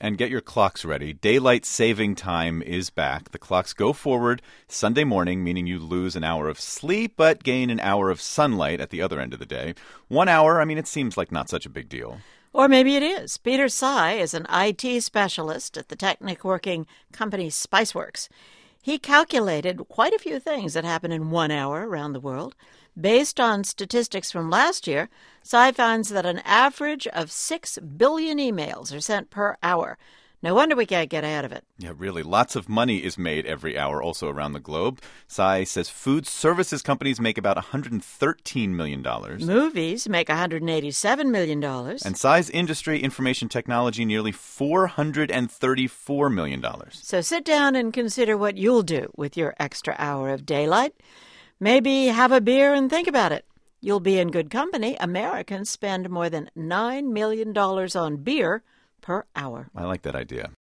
And get your clocks ready. Daylight saving time is back. The clocks go forward Sunday morning, meaning you lose an hour of sleep but gain an hour of sunlight at the other end of the day. 1 hour, it seems like not such a big deal. Or maybe it is. Peter Tsai is an IT specialist at the Technic-working company Spiceworks. He calculated quite a few things that happen in 1 hour around the world. Based on statistics from last year, Tsai finds that an average of 6 billion emails are sent per hour. No wonder we can't get ahead of it. Yeah, really. Lots of money is made every hour also around the globe. Tsai says food services companies make about $113 million. Movies make $187 million. And Tsai's industry, information technology, nearly $434 million. So sit down and consider what you'll do with your extra hour of daylight. Maybe have a beer and think about it. You'll be in good company. Americans spend more than $9 million on beer per hour. I like that idea.